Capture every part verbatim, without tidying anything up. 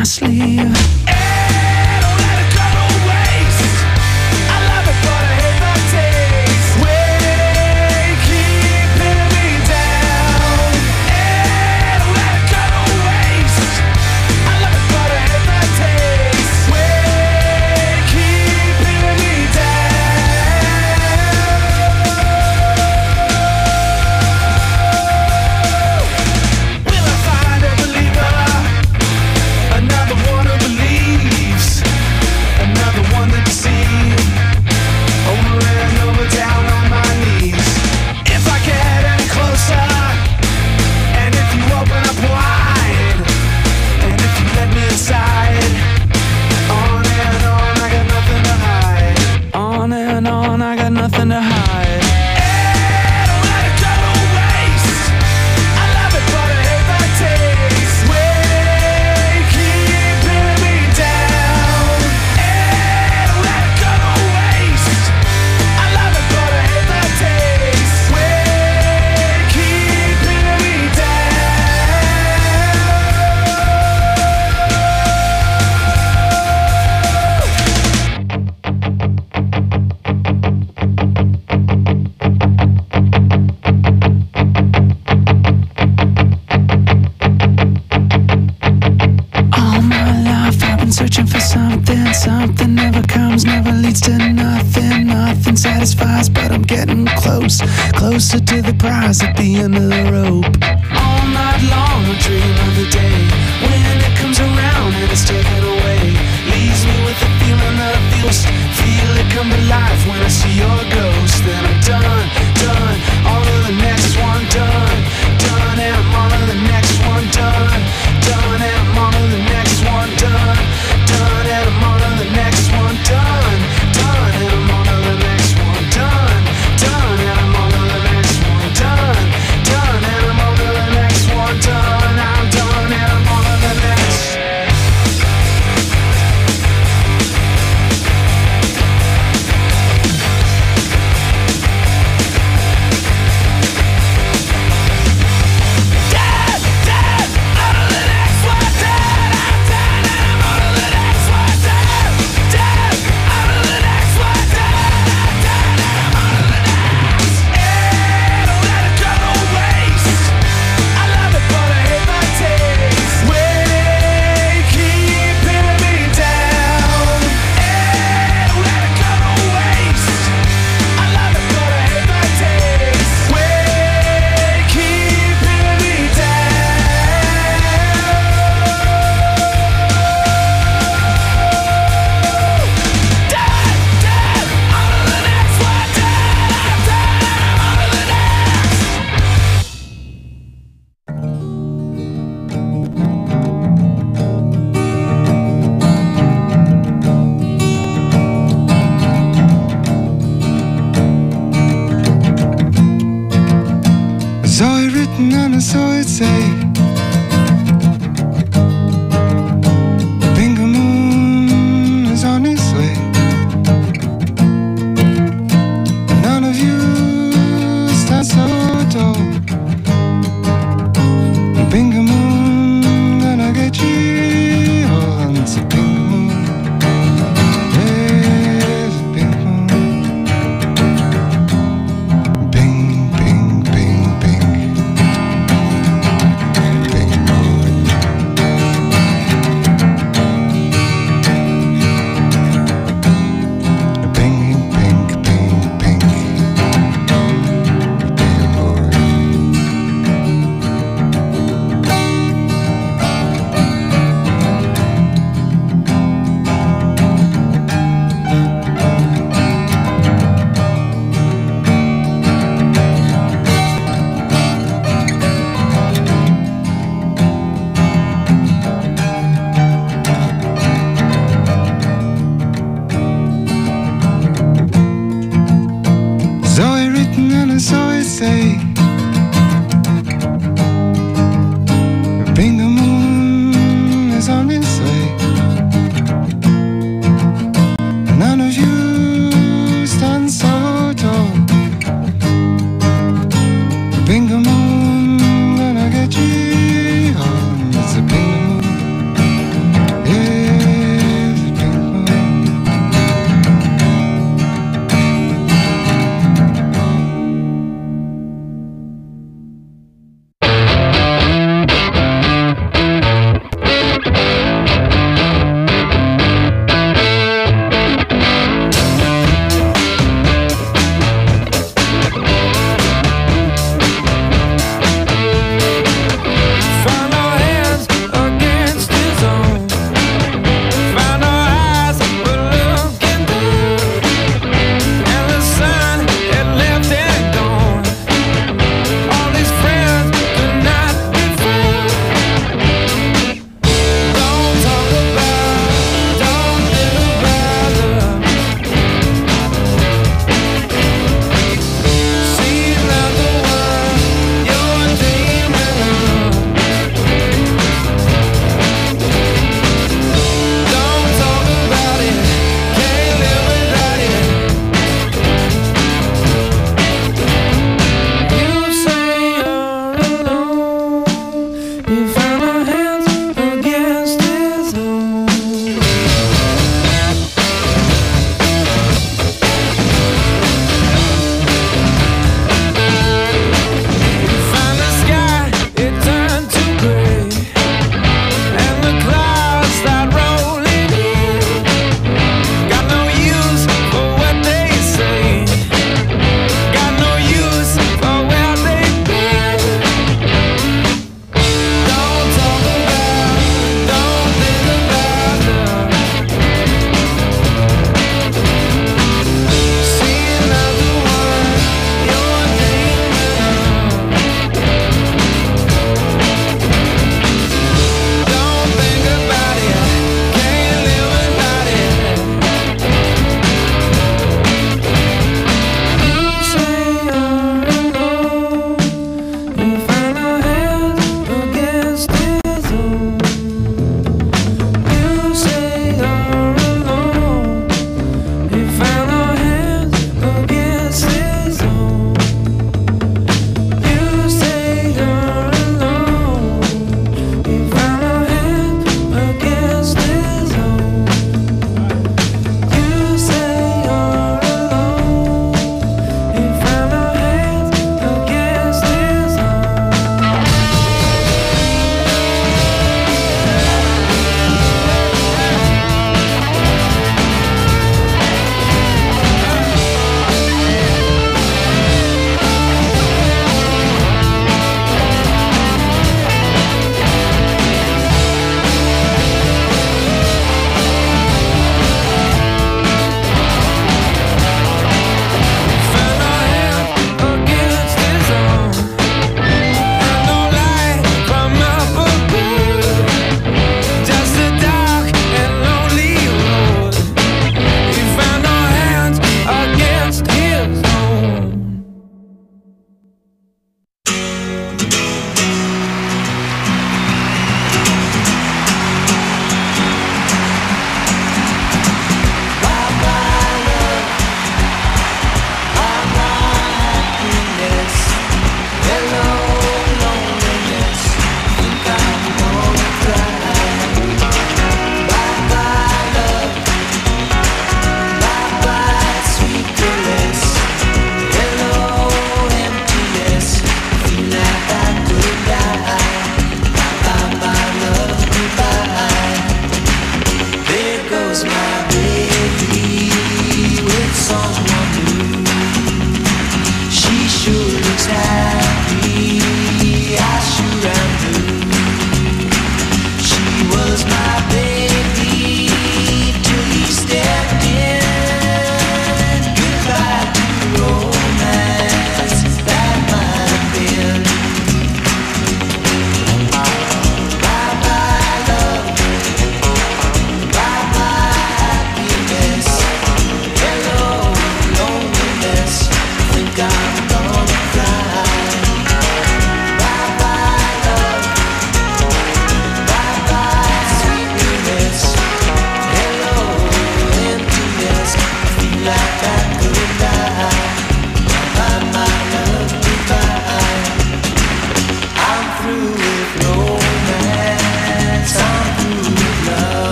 my sleeve. Nothing to hide. And don't let it go to waste. I love it, but I hate the taste. Way keeping me down. And don't let it go to waste. I love it, but I hate the taste. Way keeping me searching for something, something never comes, never leads to nothing. Nothing satisfies, but I'm getting close, closer to the prize at the end of the rope. All night long I dream of the day when it comes around and it's taken away. Leaves me with the feeling that I feel, feel it come to life when I see your ghost. Then I'm done, done, on to the next one, done, done, and I'm on to the next one, done, done, and I'm on to the next one, done. Done and I'm on to the next one, done, done and I'm on to the next one, done, done and I'm on to the next one, done, done and I'm on to the next one, done, I'm done and I'm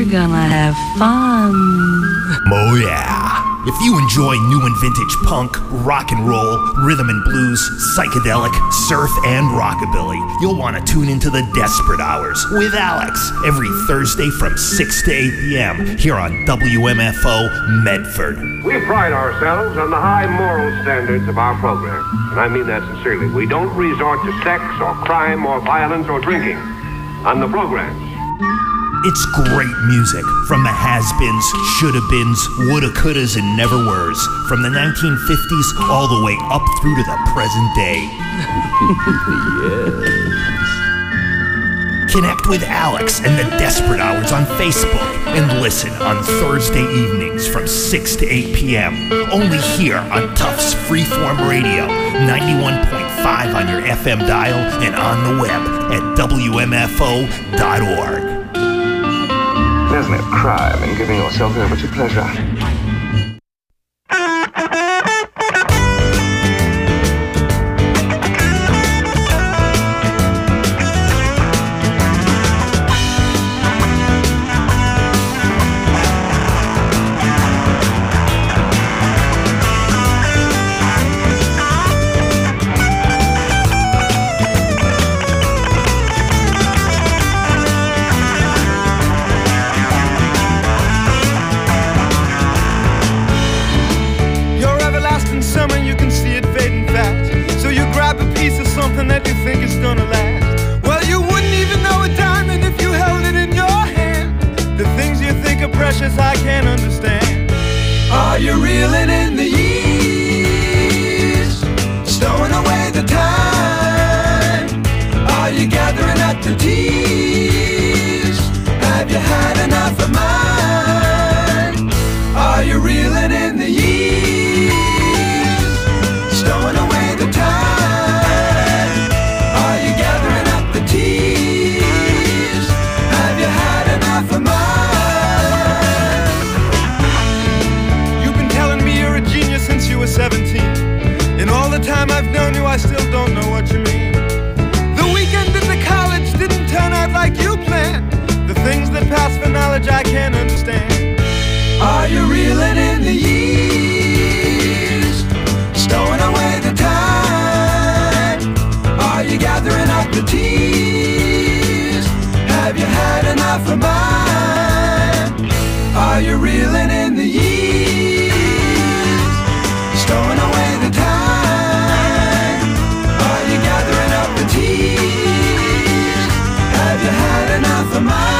gonna have fun. Oh yeah. If you enjoy new and vintage punk, rock and roll, rhythm and blues, psychedelic, surf, and rockabilly, you'll want to tune into the Desperate Hours with Alex every Thursday from six to eight p.m. here on W M F O Medford. We pride ourselves on the high moral standards of our program, and I mean that sincerely. We don't resort to sex or crime or violence or drinking on the programs. It's great music from the has-beens, shoulda-beens, woulda-couldas, and never-weres, from the nineteen fifties all the way up through to the present day. Yes. Connect with Alex and the Desperate Hours on Facebook and listen on Thursday evenings from six to eight p.m. only here on Tufts Freeform Radio, ninety-one point five on your F M dial and on the web at W M F O dot org. There's no crime in giving yourself over to pleasure. That you think is gonna last. Well, you wouldn't even know a diamond if you held it in your hand. The things you think are precious, I can't understand. Are you reeling in the years, stowing away the time? Are you gathering up the tears? Have you had enough of mine? Are you reeling in the years, stowing away the time? seventeen. In all the time I've known you, I still don't know what you mean. The weekend at the college didn't turn out like you planned. The things that pass for knowledge I can't understand. Are you reeling in the years, stowing away the time? Are you gathering up the tears? Have you had enough of mine? Are you reeling in the years, stowing away the time? Are you gathering up the tears? Have you had enough of mine?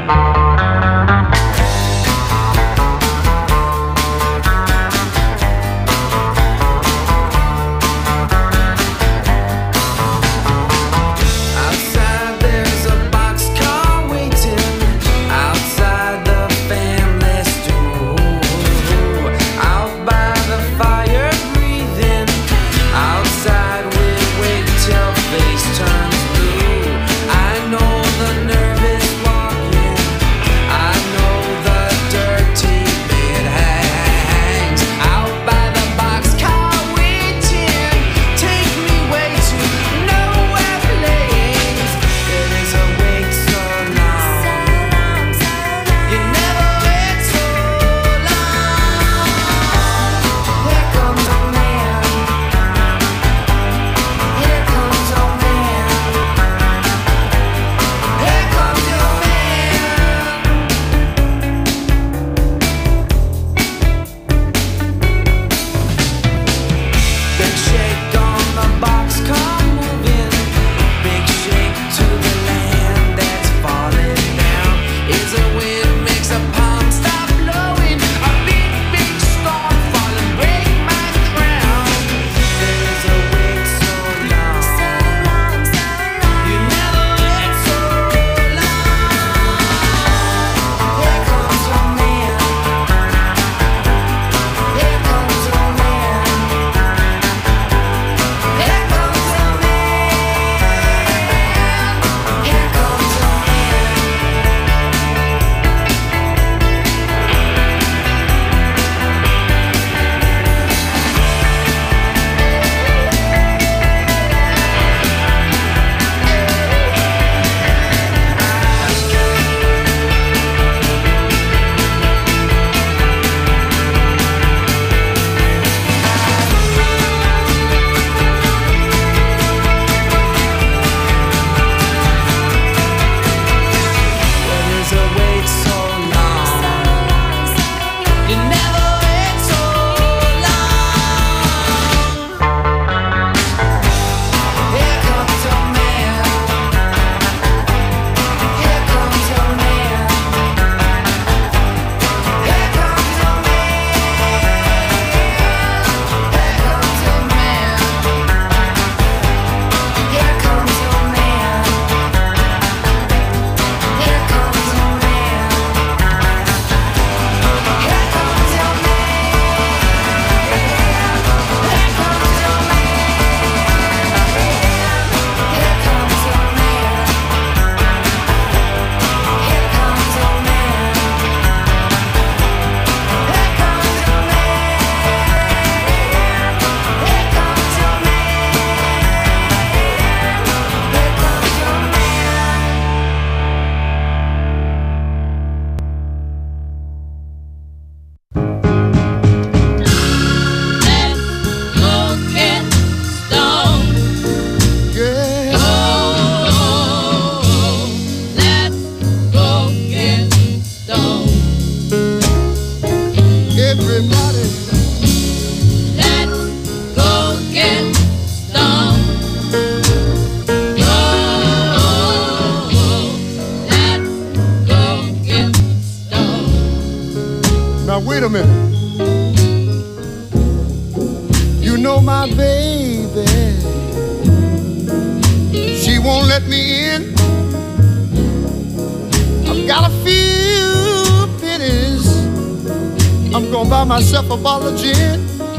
Myself a bottle of gin,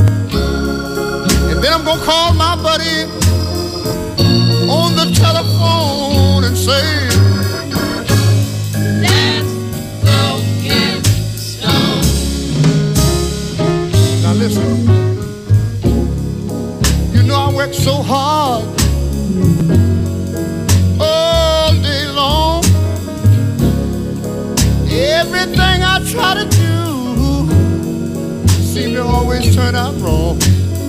and then I'm gonna call my buddy on the telephone and say, let's go get stoned. Now listen, you know I work so hard all day long. Everything I try to do seem to always turn out wrong.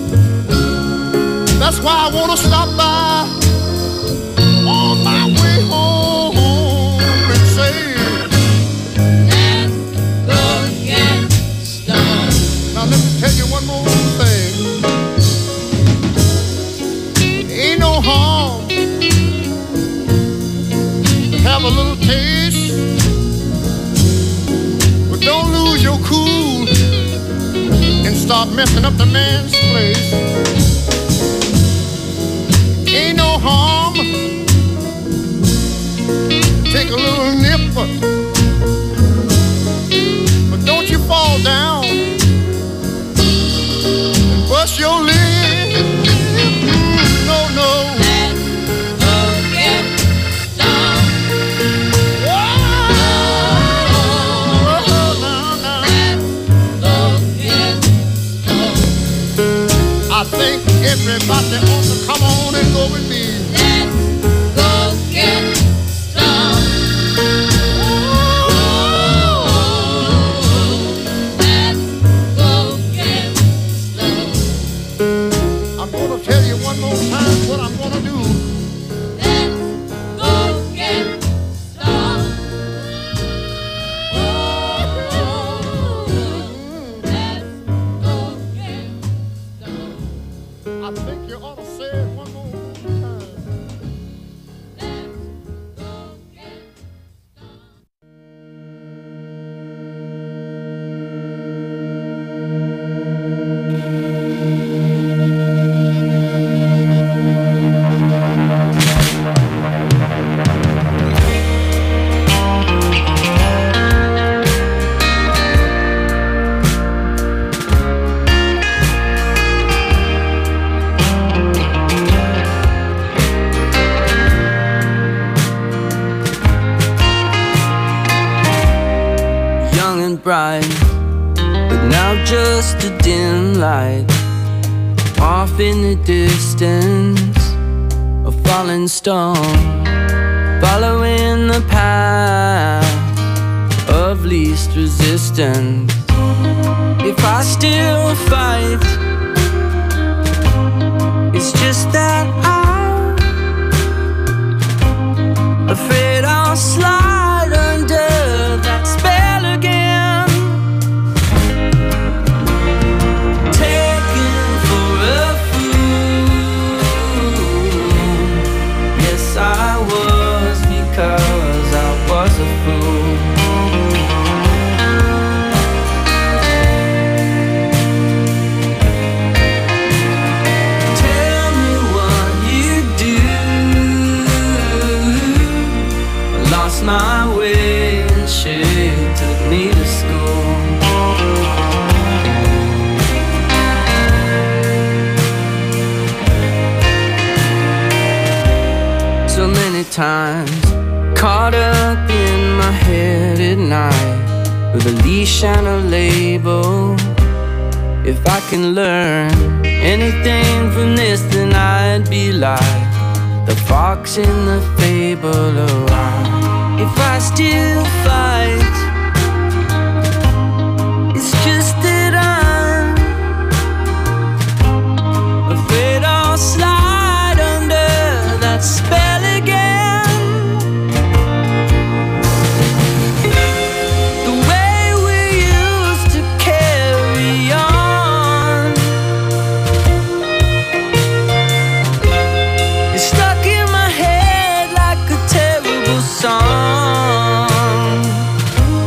That's why I want to stop by on my way home and say, let's go get stoned. Now let me tell you one more thing. Ain't no harm to have a little taste start messing up the man's place. Ain't no harm. Take a little nip, but don't you fall down and bust your leg. No, no. Let's go get stoned. I think everybody ought to come on and go with me. Let's go get stoned. Let's go get stoned. I'm gonna tell you one more time what I'm gonna do. Let's go get stoned. Let's go get stoned. I think you ought to say it one more time. Let's go get stoned. Young and bright, but now just a dim light. Off in the distance, a falling stone, following the path of least resistance. If I still fight, it's just that I'm afraid I'll slide under that spell again. Taken for a fool. Yes, I was, because I was a fool. Tell me what you do. I lost my way and she took me to school. So many times, caught up in my head at night, with a leash and a label. If I can learn anything from this, then I'd be like the fox in the fable. Oh, I, if I still fight, it's just that I'm afraid I'll slide under that spell again. The way we used to carry on is stuck in my head like a terrible song.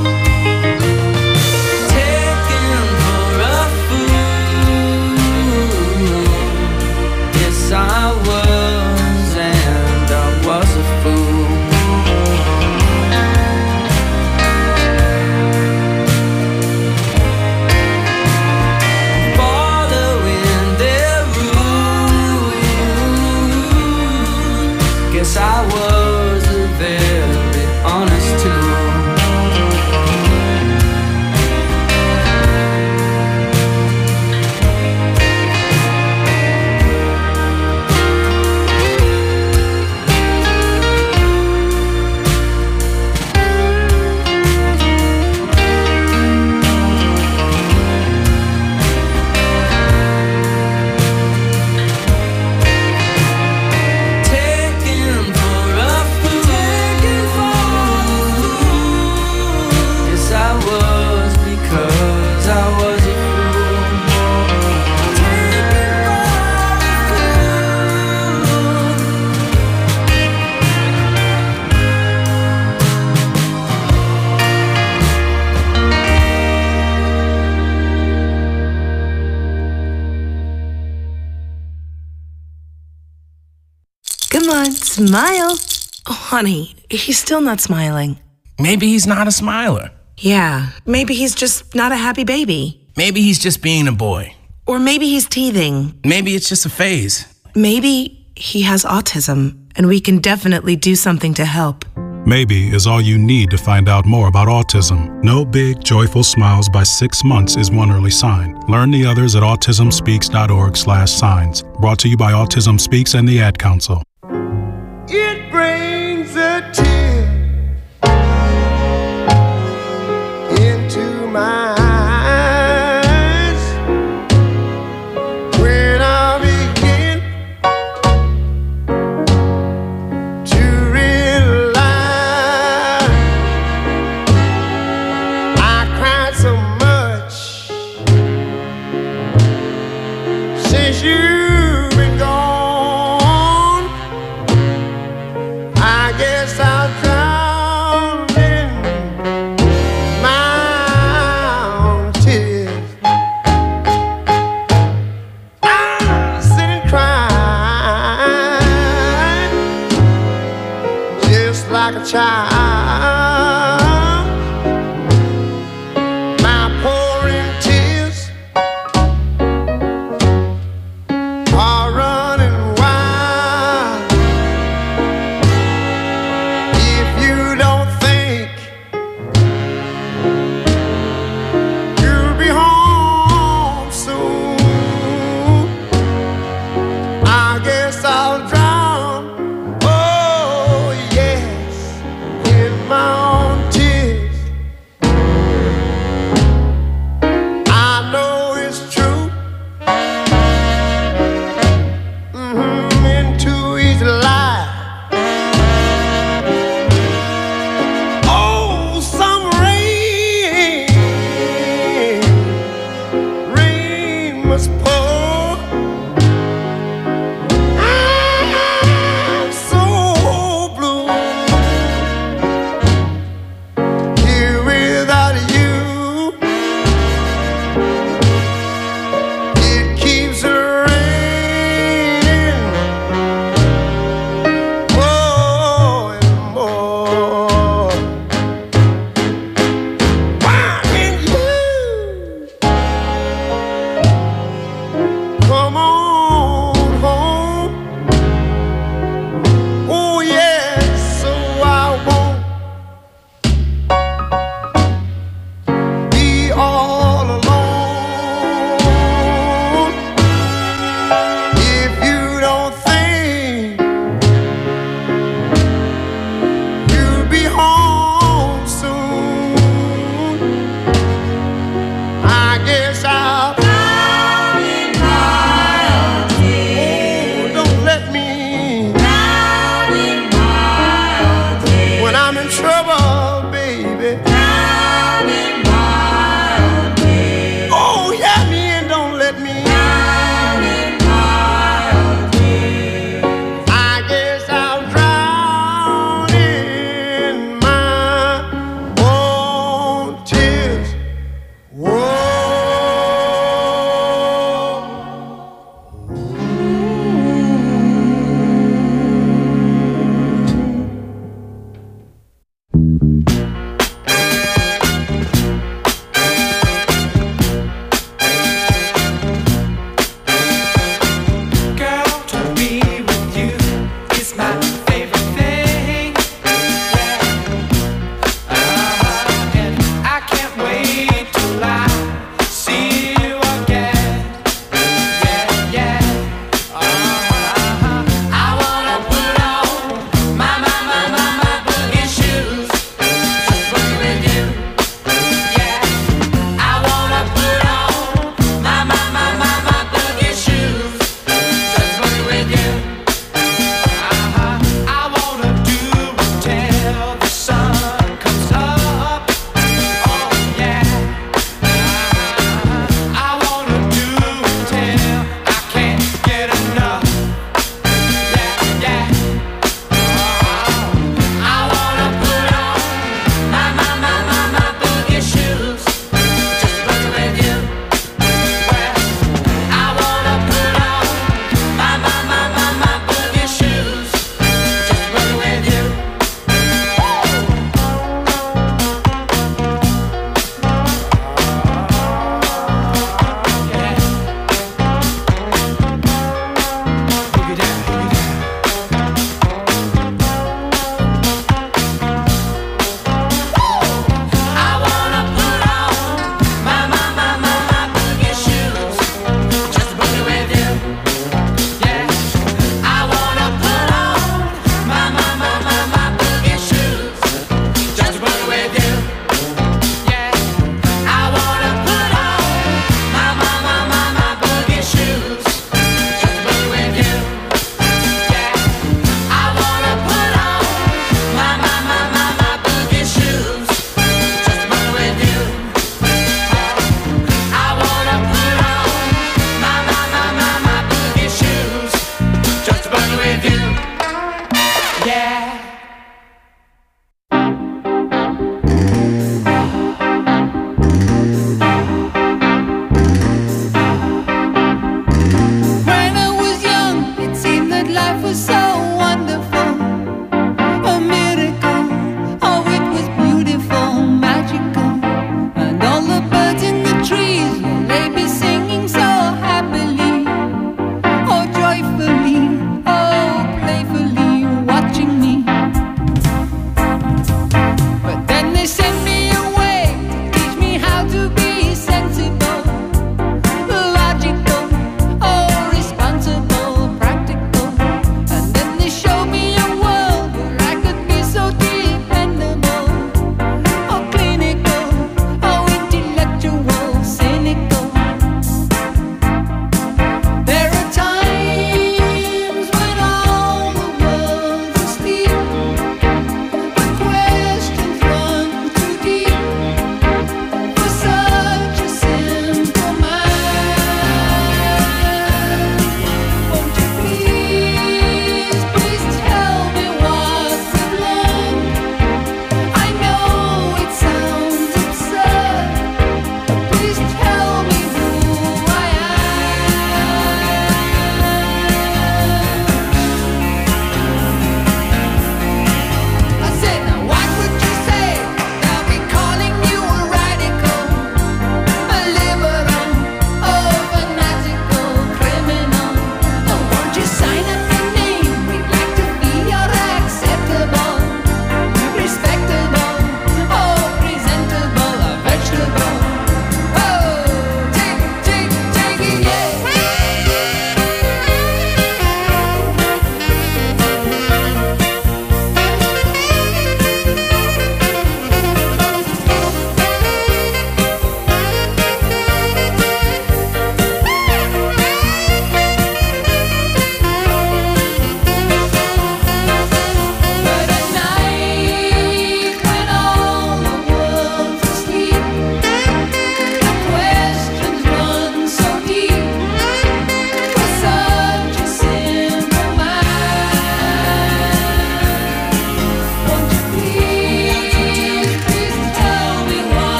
Smile. Oh, honey, he's still not smiling. Maybe he's not a smiler. Yeah, maybe he's just not a happy baby. Maybe he's just being a boy. Or maybe he's teething. Maybe it's just a phase. Maybe he has autism, and we can definitely do something to help. Maybe is all you need to find out more about autism. No big, joyful smiles by six months is one early sign. Learn the others at autismspeaks.org slash signs. Brought to you by Autism Speaks and the Ad Council. It brings a tear into my eyes when I begin to realize I cried so much since you've been gone.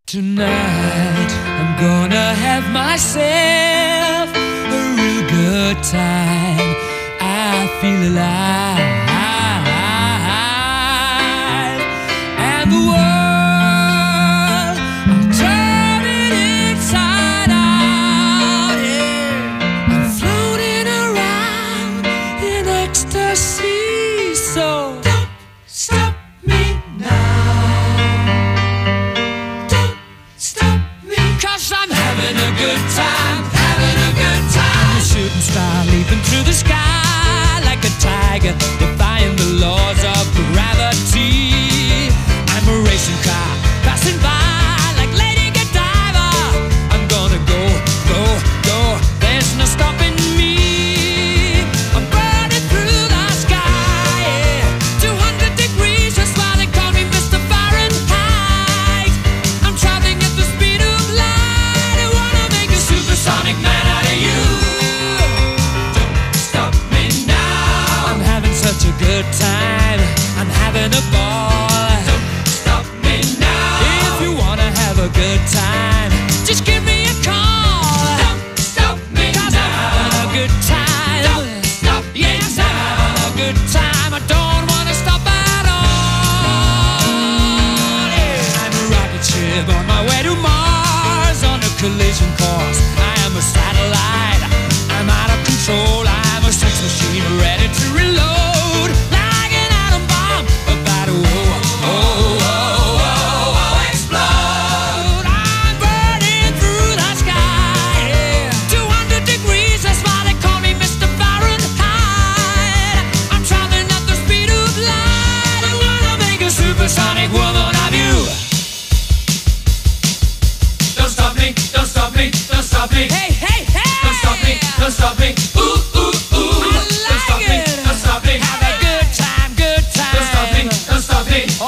Tonight I'm gonna have myself a real good time. I feel alive, and the world, I'll turn it inside out. Yeah. I'm floating around in ecstasy, so don't stop me now. Stop me, 'cause I'm having a good time, having a good time. I'm a shooting star leaping through the sky like a tiger, defying the laws of gravity. I'm a racing car passing by like Lady Godiva. I'm gonna go, go, go. There's no stopping me. I'm burning through the sky, yeah. two hundred degrees, that's why they call me Mister Fahrenheit. I'm traveling at the speed of light. I wanna make a supersonic man out of you. Don't stop me now. I'm having such a good time. I'm having a ball. Don't stop me now. If you wanna have a good time, just give me a call. Don't stop me 'cause now. I'm having a good time. Don't stop me yes, now. I'm having a good time. I don't wanna stop at all. Yeah. I'm a rocket ship on my way to Mars on a collision course. I am a satellite. I'm out of control. I'm a sex machine ready to reload like an atom bomb about to oh, oh, oh, oh, oh, explode. I'm burning through the sky, yeah. two hundred degrees, that's why they call me Mister Fahrenheit. I'm traveling at the speed of light. I wanna make a supersonic woman of you. Don't stop me, don't stop me, don't stop me. Hey, hey, hey! Don't stop me, don't stop me. Ooh, ooh, ooh. I like don't stop it. me, don't stop me. Have a good time, good time. Don't stop me, don't stop me. Oh!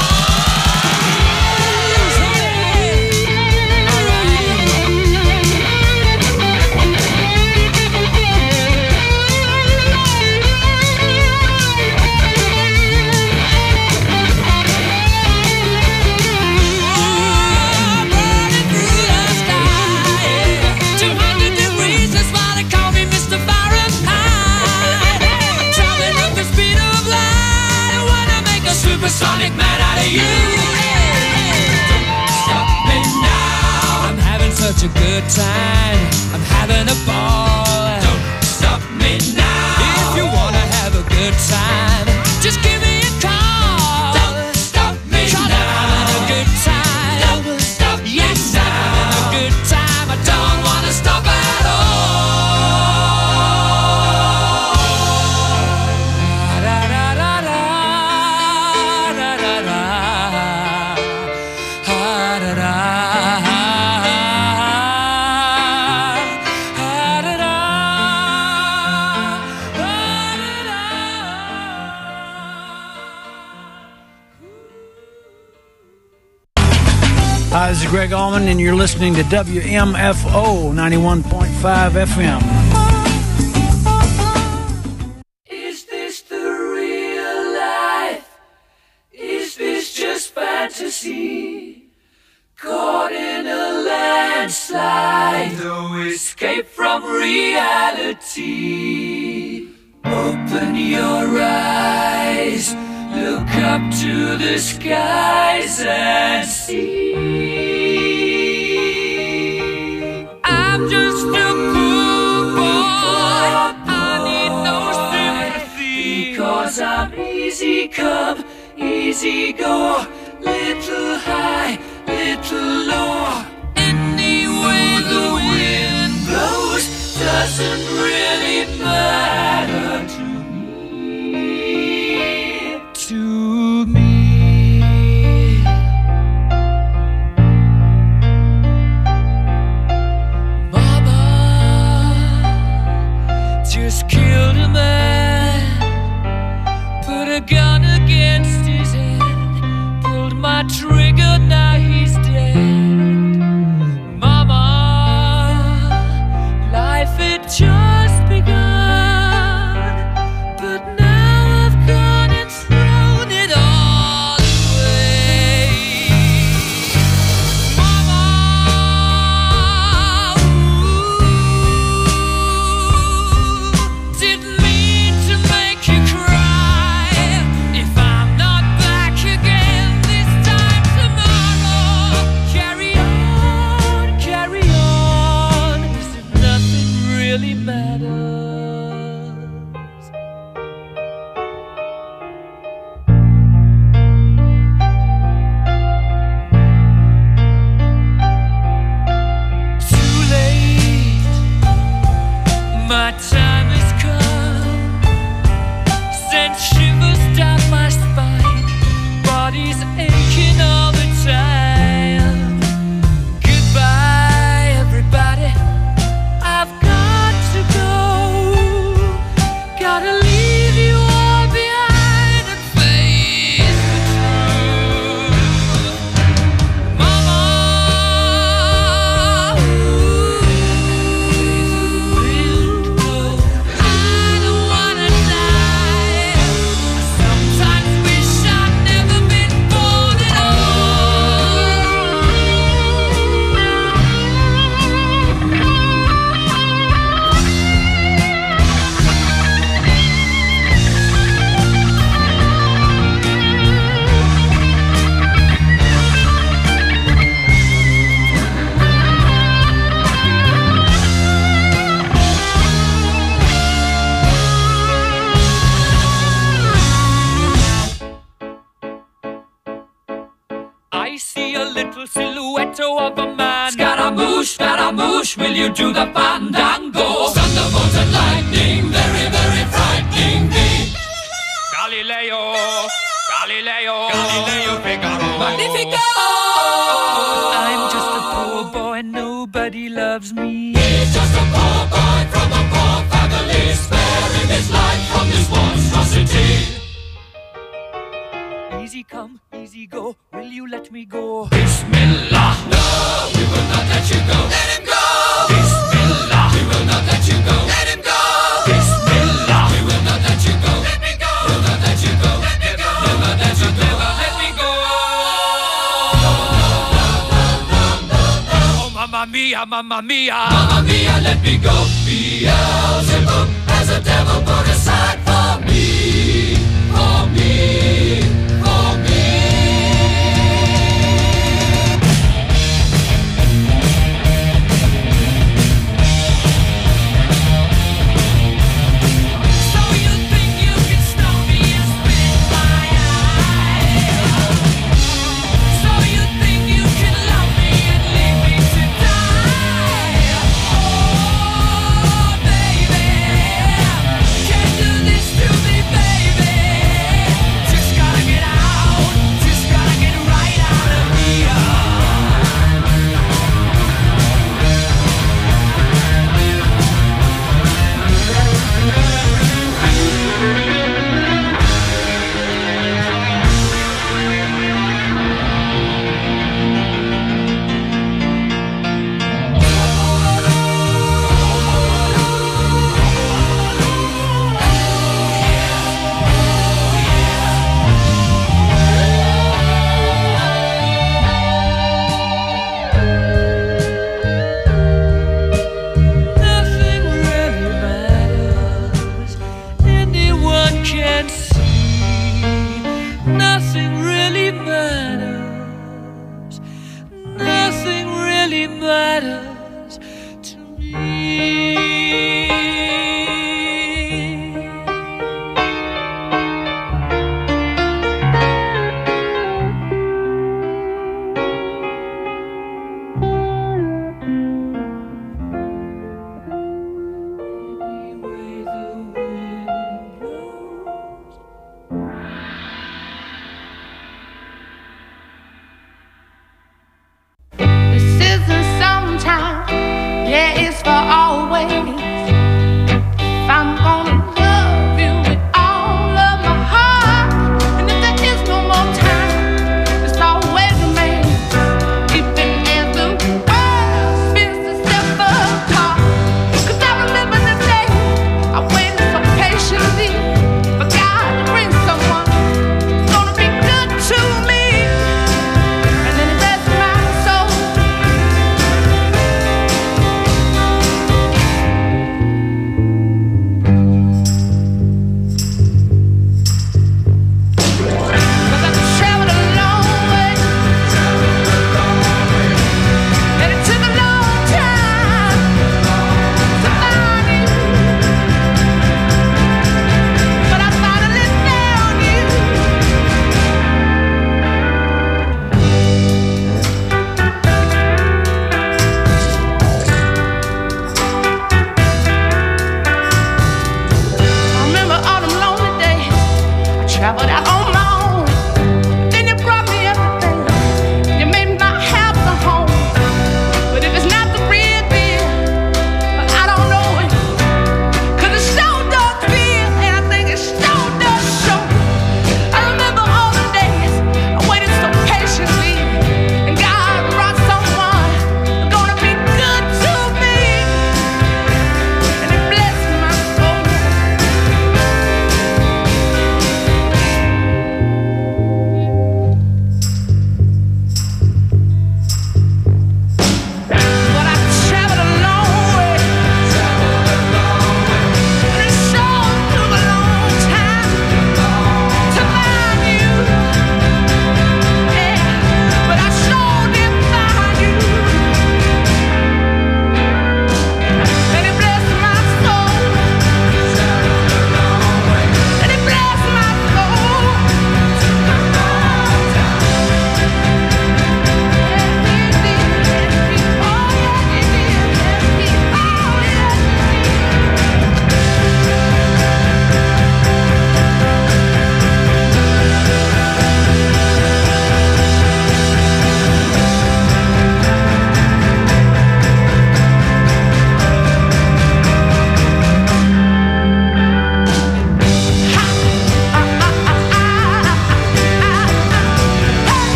two hundred degrees, that's why they call me Mister Fahrenheit. Traveling at the speed of light. I wanna make a supersonic man out of you. Don't stop me now. I'm having such a good time. I'm having a ball. Don't stop me now. If you wanna have a good time, just give me a call. Don't stop me 'cause now. I'm having a good time. Don't stop yes, me now. I'm having a good time. I don't wanna stop at all. Da, da, da, da, da, da, da. Ha, da, da. Ha, da, da. Hi, this is Greg Allman, and you're listening to W M F O ninety-one point five F M. Is this the real life? Is this just fantasy? Caught in a landslide, no escape from reality. Open your eyes, look up to the skies and see. I'm just a poor boy, I need no sympathy, because I'm easy come, easy go, little high, little low. Any way the wind blows doesn't really matter to me, to me. Mama just killed a man, put a gun against his head, pulled my trigger, now he's dead. Mama, life had just begun, but now I've gone and thrown it all away. Mama, little silhouette of a man. Scaramouche, Scaramouche, will you do the fandango? Thunderbolts and lightning, very, very frightening me. Galileo, Galileo, Galileo Figaro. Magnifico! I'm just a poor boy, nobody loves me. He's just a poor boy from a poor family, sparing his life from this monstrosity. Easy come, easy go, will you let me go? Bismillah, no, we will not let you go. Let him go! Bismillah, we will not let you go. Let him go! Bismillah, we will not let you go. Let me go! We'll not let you go. Let me go! Never let you go. Never let me go. Oh, mamma mia, mamma mia, mamma mia, let me go. Beelzebub has a devil put aside for me, for me, for me. So you think you can stop me and spit my eye? So you think you can love me and leave me to die? Oh, baby.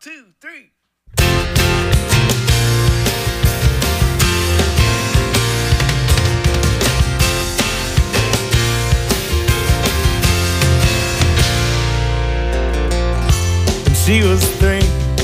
two, three. When she was three,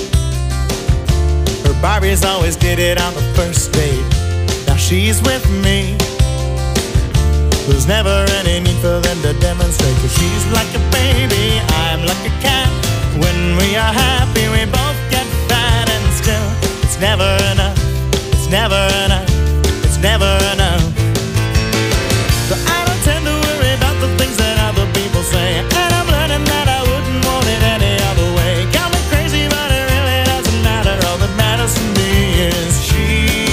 her Barbies always did it on the first date. Now she's with me. There's never any need for them to demonstrate, 'cause she's like a baby, I'm like a cat. When we are happy, we both get fat, and still, it's never enough, it's never enough, it's never enough. So I don't tend to worry about the things that other people say, and I'm learning that I wouldn't want it any other way. Got me crazy, but it really doesn't matter. All that matters to me is she.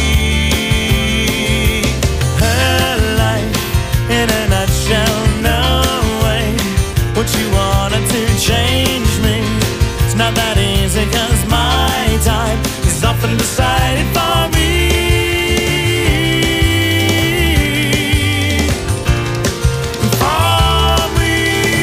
Her life in a nutshell, no way would you wanted to change me. It's not that easy, 'cause my time is often decided for me. For me.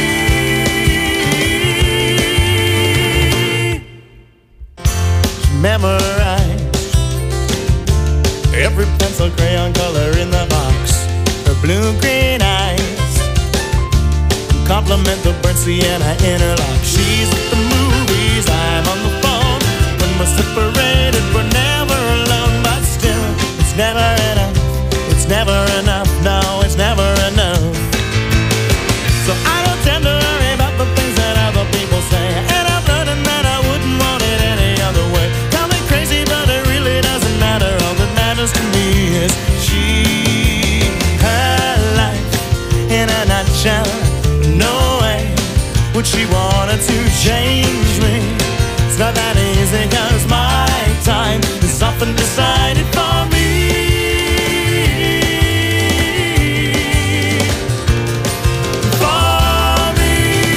She memorized every pencil crayon color in the box. Her blue-green eyes compliment the burnt sienna interlock. She's at the movies, I'm on the phone. When we're separated, we're never alone. But still, it's never enough, it's never enough, no, it's never enough. So I don't tend to worry about the things that other people say, and I'm learning that I wouldn't want it any other way. Call me crazy, but it really doesn't matter. All that matters to me is she. Her life in a nutshell, no way would she wanted to change me. It's not that easy, 'cause my time is often decided for me. For me.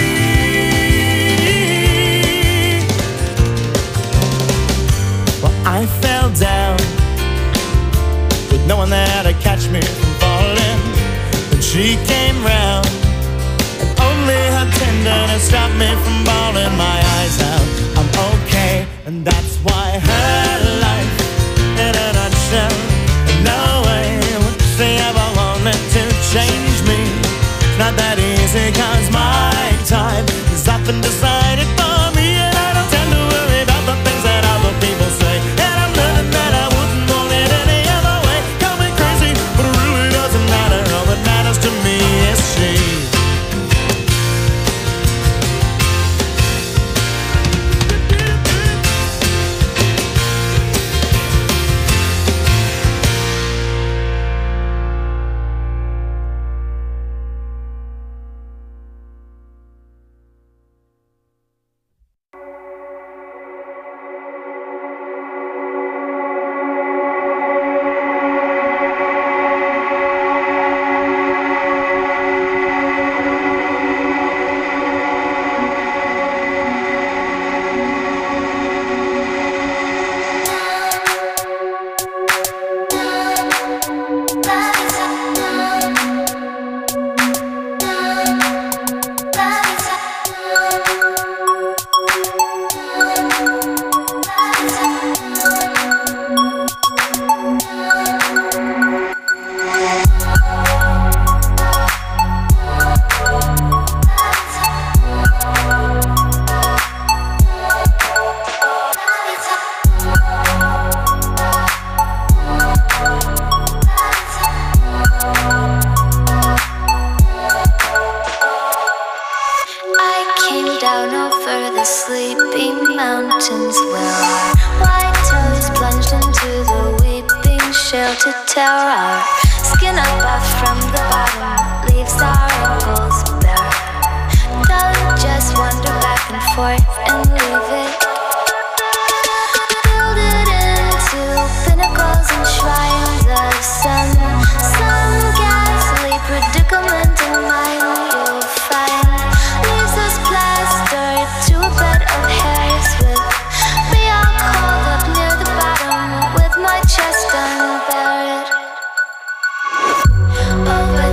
Well, I fell down with no one there to catch me from falling. When she came round, only her tenderness stopped me from bawling my eyes out. I'm okay, and that's why her life in a nutshell, no way would she ever wanted to change me. It's not that easy, 'cause my time is often decided for me, and I don't tend to worry about the things that other people say, and I'm learning that I wouldn't want it any other way. Call me crazy, but it really doesn't matter. All that matters to me is she.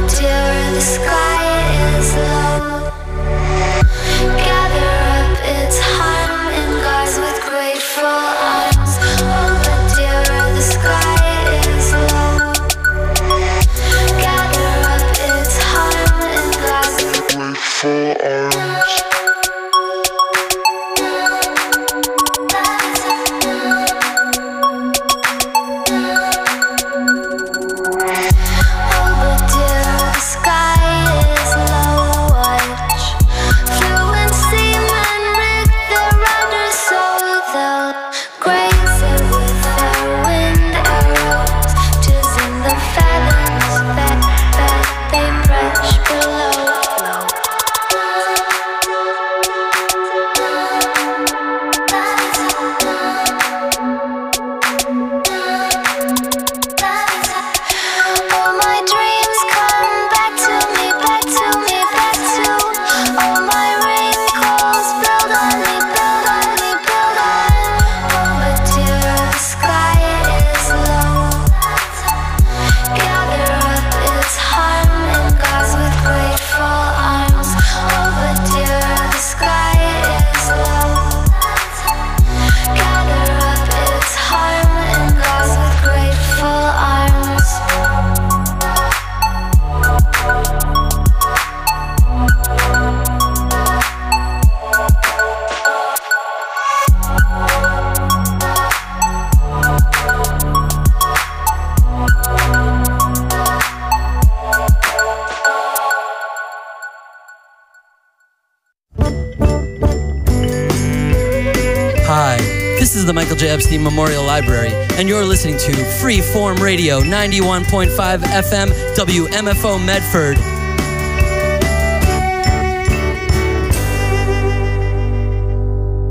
The sky is low. Gather up, it's Michael J. Epstein Memorial Library, and you're listening to Freeform Radio, ninety-one point five F M, W M F O Medford.